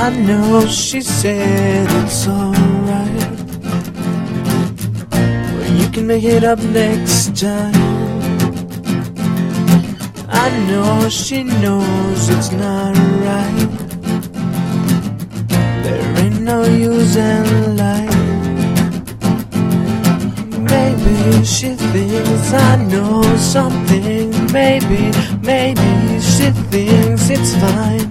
I know she said it's alright. Well, you can make it up next time. I know she knows it's not right. There ain't no use in lying. Maybe she thinks I know something. Maybe she thinks it's fine.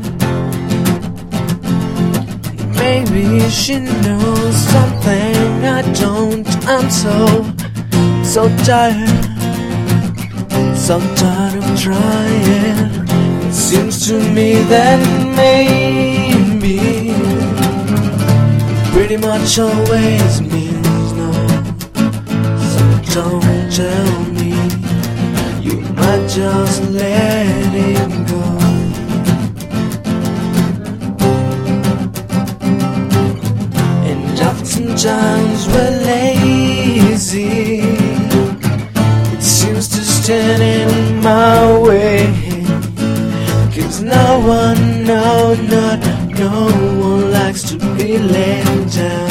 Maybe she knows something I don't. I'm so tired. So tired of trying. It seems to me that maybe pretty much always means no. So don't tell me you might just let it go. And oftentimes we're lazy. It seems to stand in my way. 'Cause no one likes to be let down.